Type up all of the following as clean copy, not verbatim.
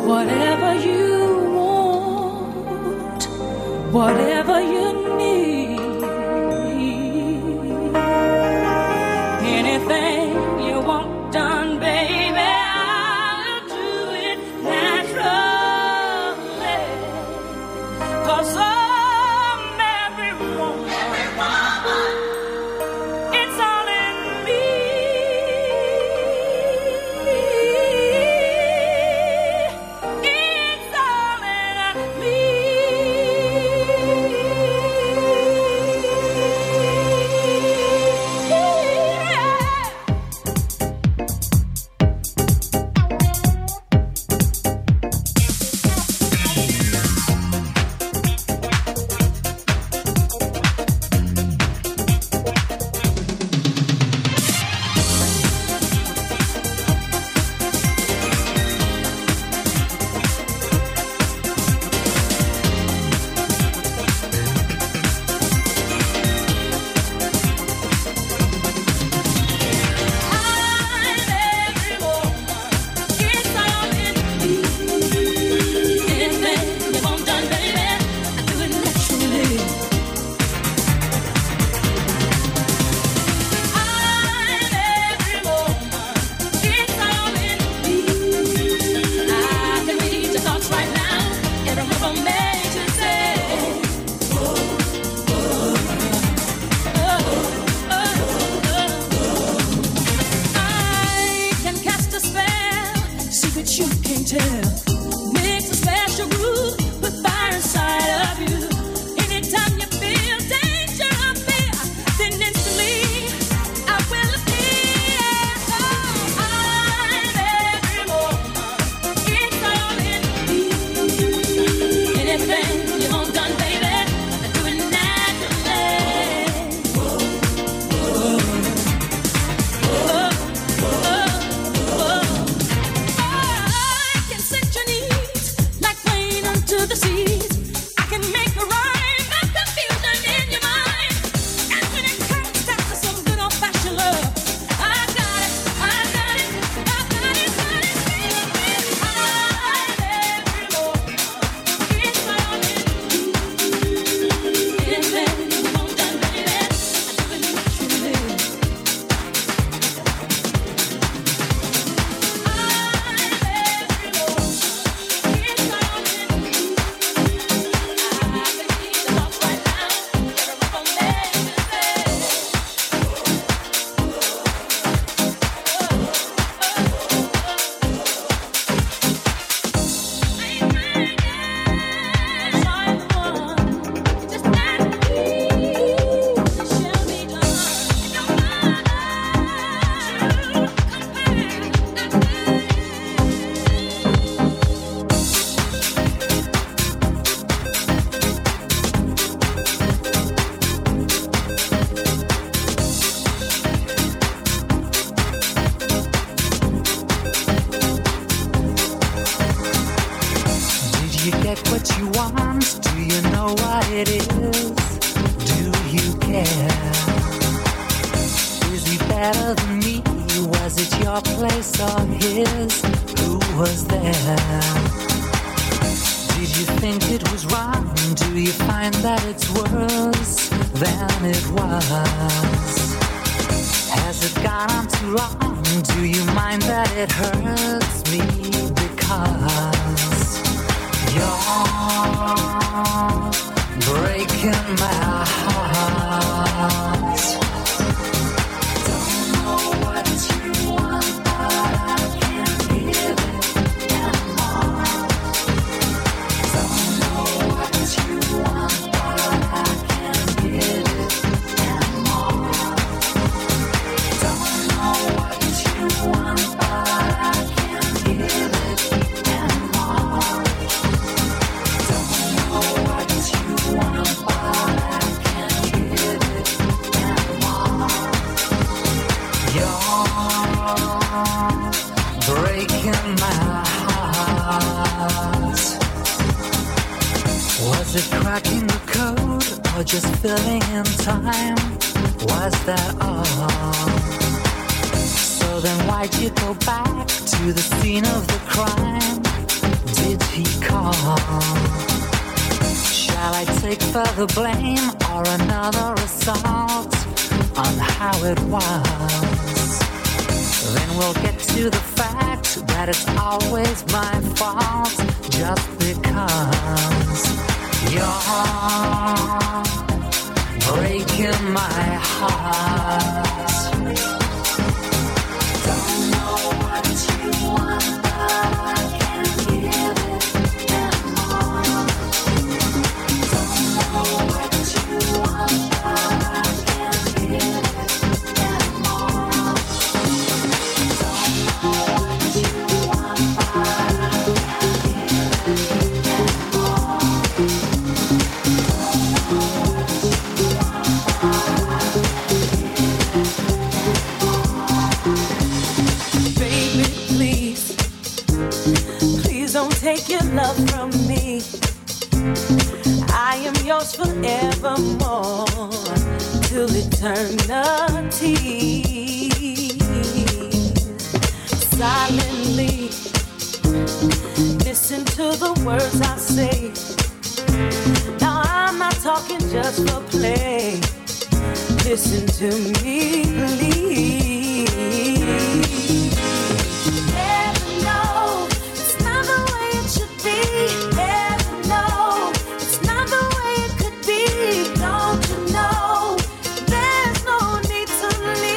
whatever you want, whatever you need, anything you want done, baby, I'll do it naturally. 'Cause every woman, it's all in me. It's all in me. So then why'd you go back to the scene of the crime? he called. Shall I take further blame or another assault on how it was? Then we'll get to the fact that it's always my fault, just because you're breaking my heart. Don't know what you want, but I can't give it anymore. Don't know what you want, but I can't give it anymore. Don't know what you want, but I can't give it anymore. Baby, please, please don't take your love from me. I am yours forevermore, till eternity. Silently listen to the words I say. Now I'm not talking just for play. Listen to me, please. Never know, it's not the way it should be. Never know, it's not the way it could be. Don't you know, there's no need to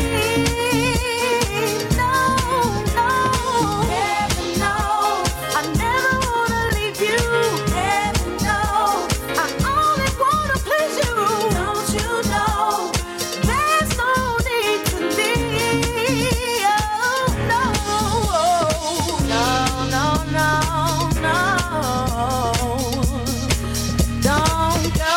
leave. No, no. Never know, I never wanna leave you. Never know, I only wanna please you. Don't you know, there's no need to leave. Oh, no. No, no, no, no. Don't go.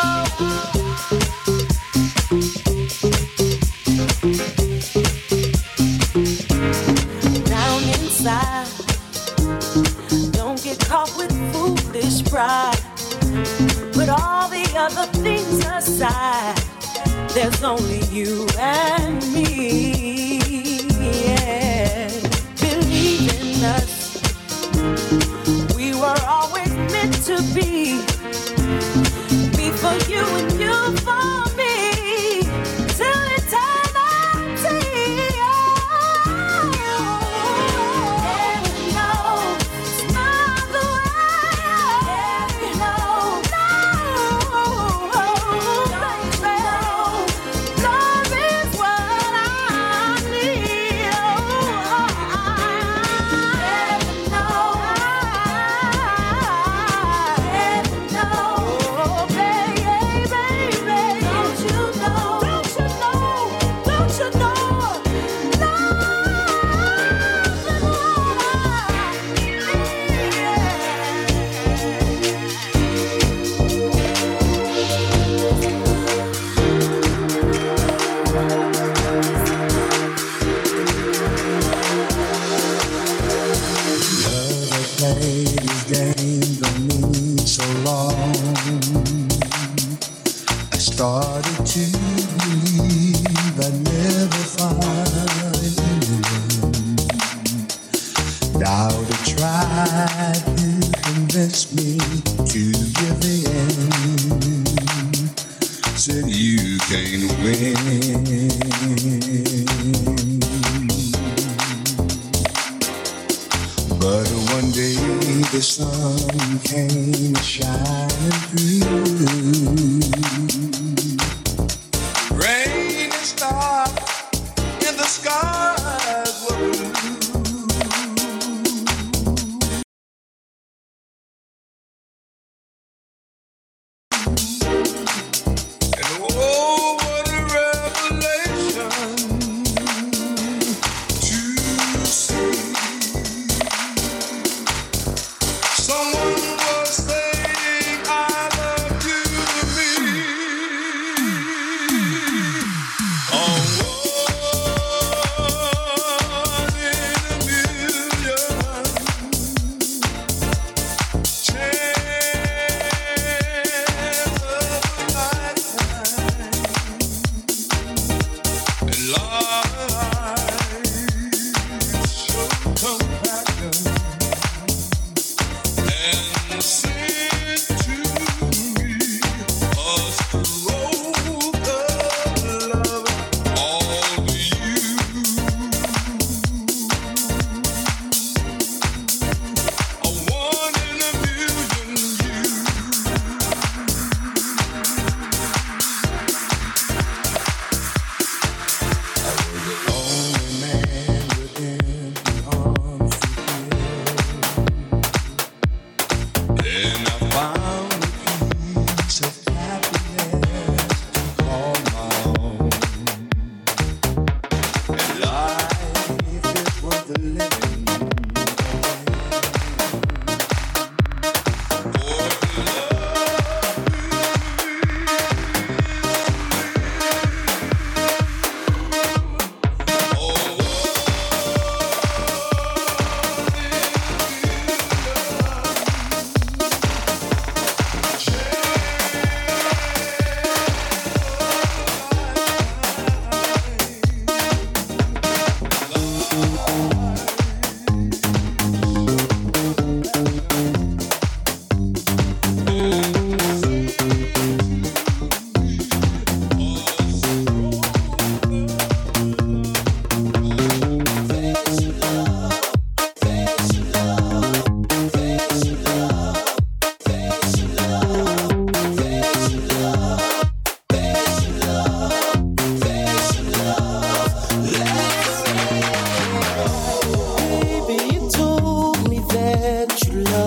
Down inside, don't get caught with foolish pride. Put all the other things aside. There's only you and me. Yeah. Believe in us. We were always meant to be. Me for you and you for me. Till eternity. Never know, it's not the way. Never know, baby. Love is what I need. Never know, baby. Don't you know? Don't you know? Don't you know? Love is what I Played his game for me so long. I started to believe I'd never find anyone. Now to try to convince me to give in. Said you can't win. But one day the sun came shining through. Rain and stars in the skies were blue. And oh, what a revelation to see. Someone was saying I love you to me.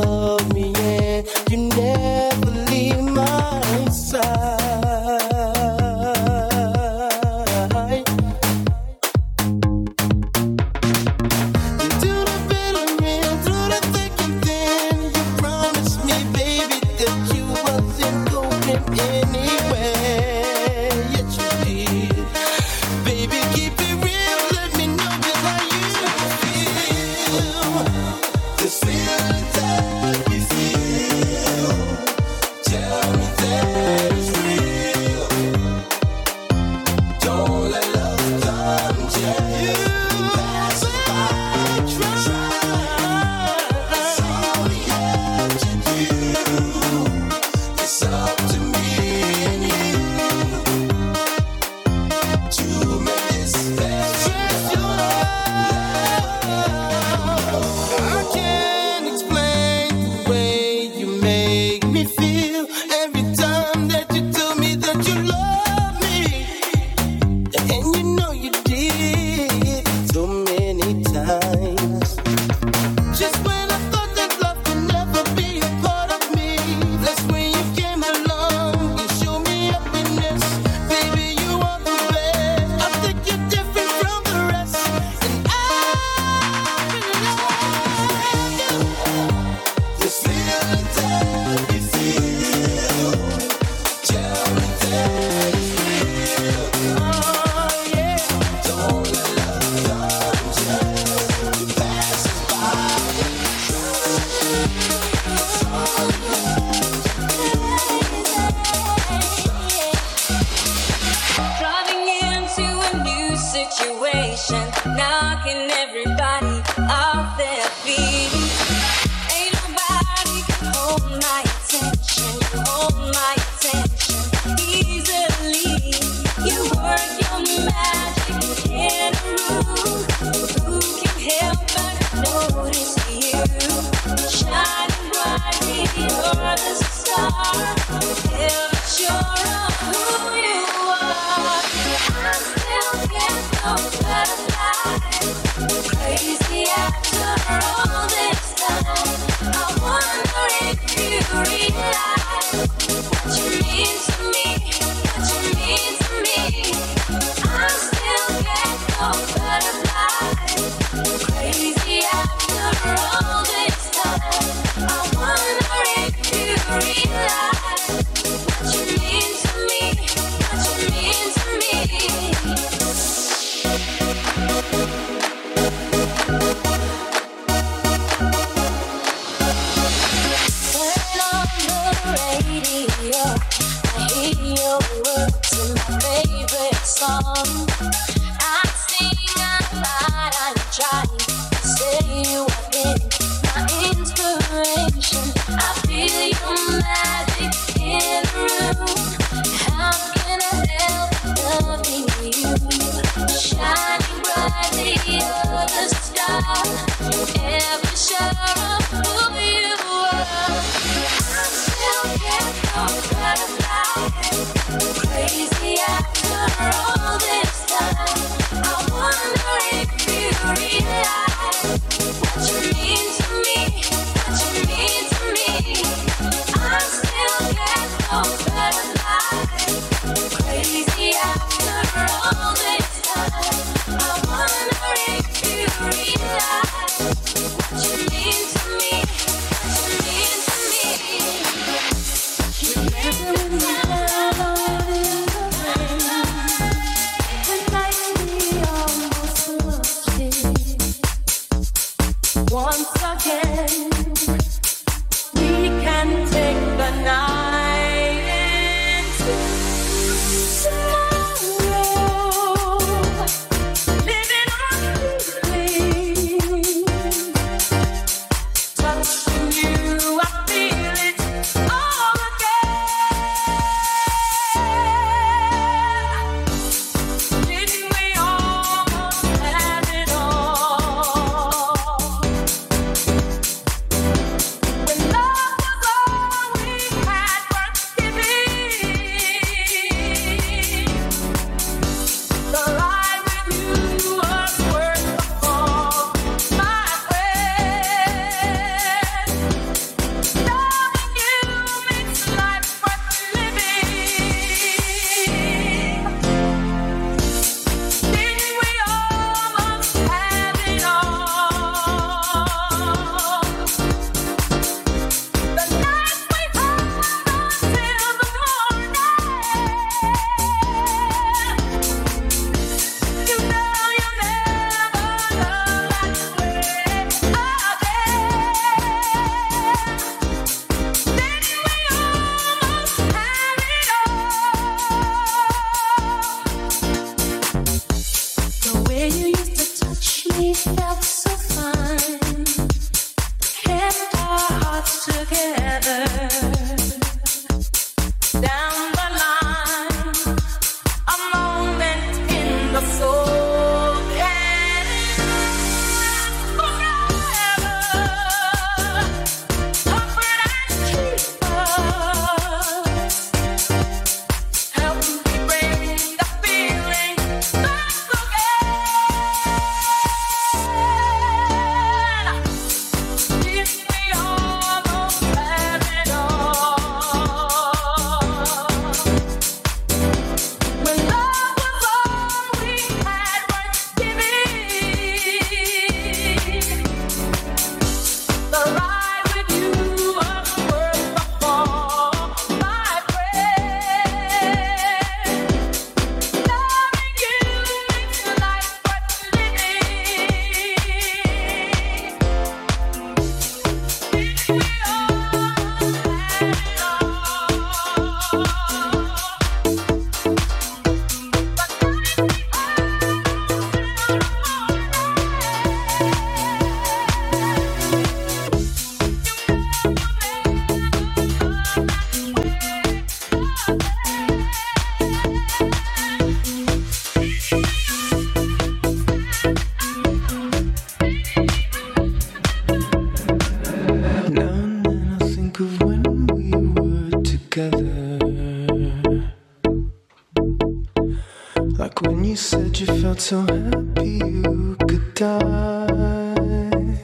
love me and you never leave my side. Through the bitter and through the thick and thin, you promised me, baby, that you wasn't going anywhere. Yes, you did. Baby, keep it real, let me know just how you feel. This feeling that we feel, tell me that it's real. Don't let love come you. Pass it by, try. That's all we have to do. It's up to me and you to make this special. I can't explain the way you make me feel every time that you tell me that you love me. And you know you did so many times. Just when I thought that love could never be a part of me, that's when you came along. You showed me happiness. Baby, you are the best. I think you're different from the rest. And I love you. This feeling that we feel, tell me that it's real. Oh, yeah. Don't let love come just pass us by. Driving into a new situation, knocking everybody off their feet. Ain't nobody can hold my attention, hold my attention easily. You work your magic in a room. Who can help but notice you? Shining brightly, you're the star. Never sure of who you are. I still get those butterflies. Crazy after all this time. I wonder if you realize what you mean to me, what you mean to me. I still get those butterflies. Crazy after all this time. I wonder if you realize what you mean to me, what you mean to me. Turn on the radio, I hear your words in my favorite song. I sing out loud, I'm trying to say you are in my inspiration. I feel your magic in the room. How can I help loving you? Shining brightly, you're the star. Never sure of who you are. I still get those butterflies. Crazy after all this time. I wonder if you realize what you mean to me, what you mean to me. I still get those butterflies. Crazy after all this time. I wonder if you realize what you mean to me, what you mean to me. You never when you fell out in the rain. The night we almost lost it. Once I So happy you could die.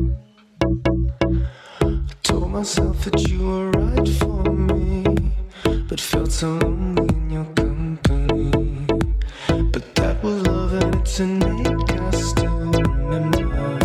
I told myself that you were right for me, but felt so lonely in your company. But that was love and it's innate, I still remember.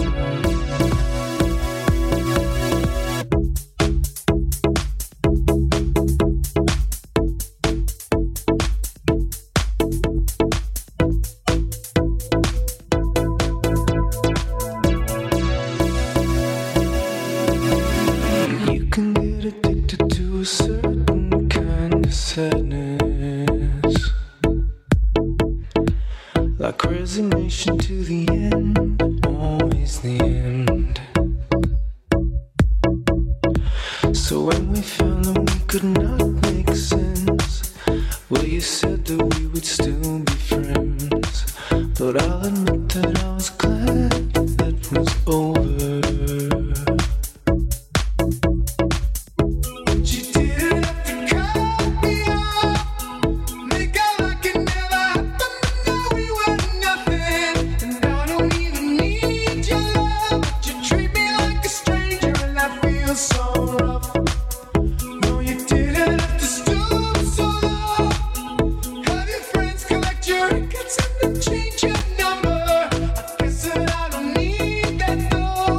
Like resignation to the end, always the end. So when we found that we could not make sense, well, you said that we would still be friends. But I'll admit that I was glad that was over. Change your number. I guess that I don't need that though.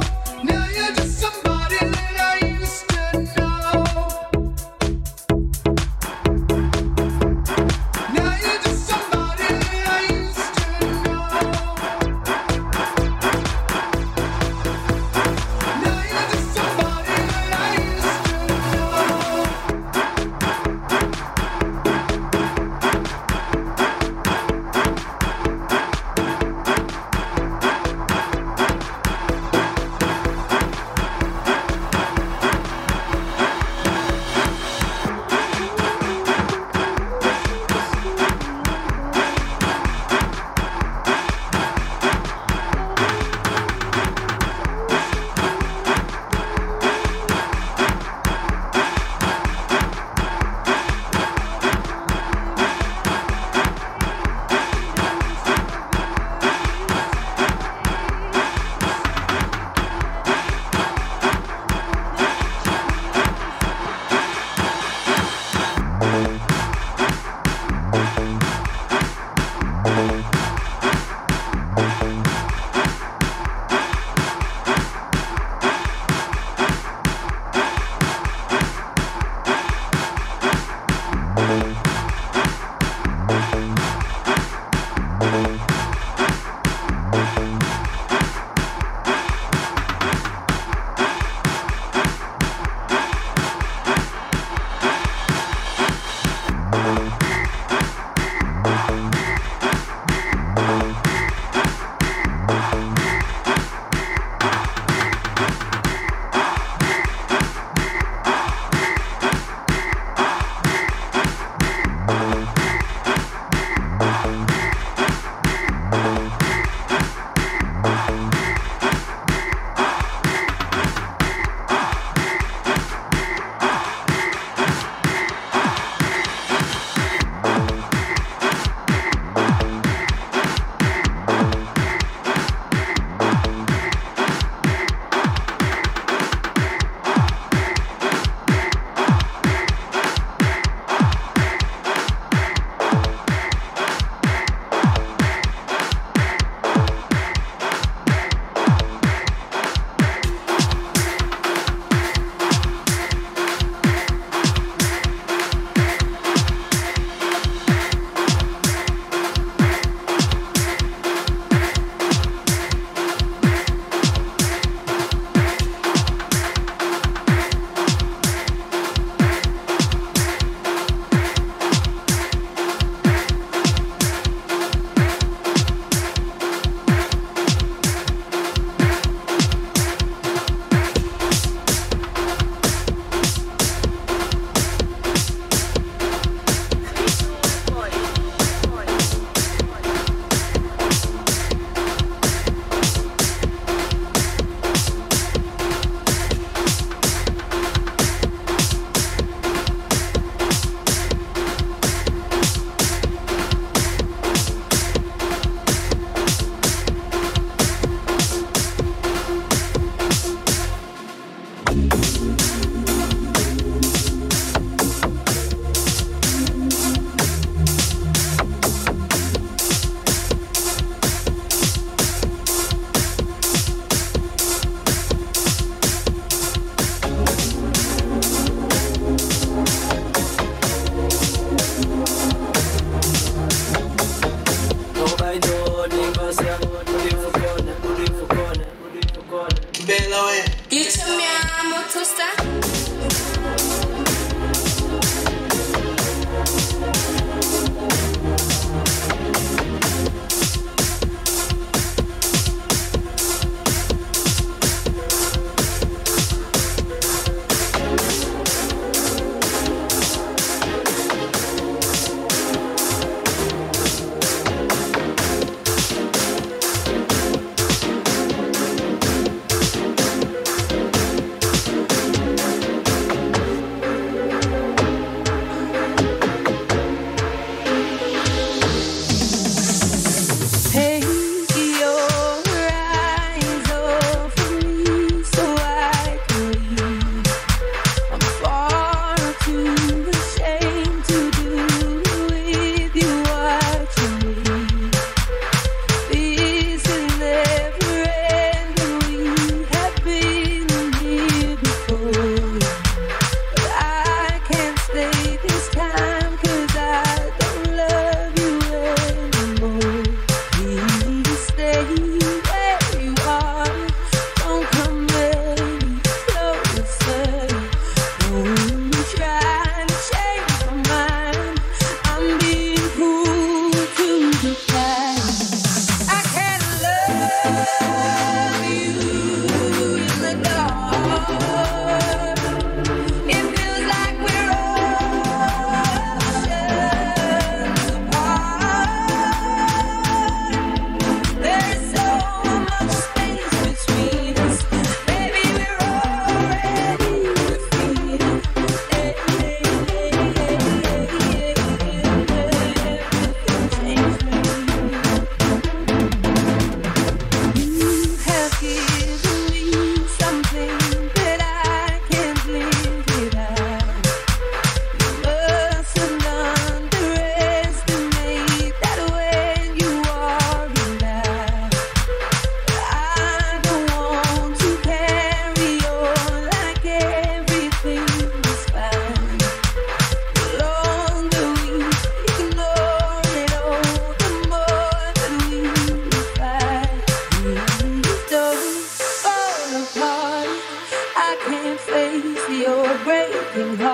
looking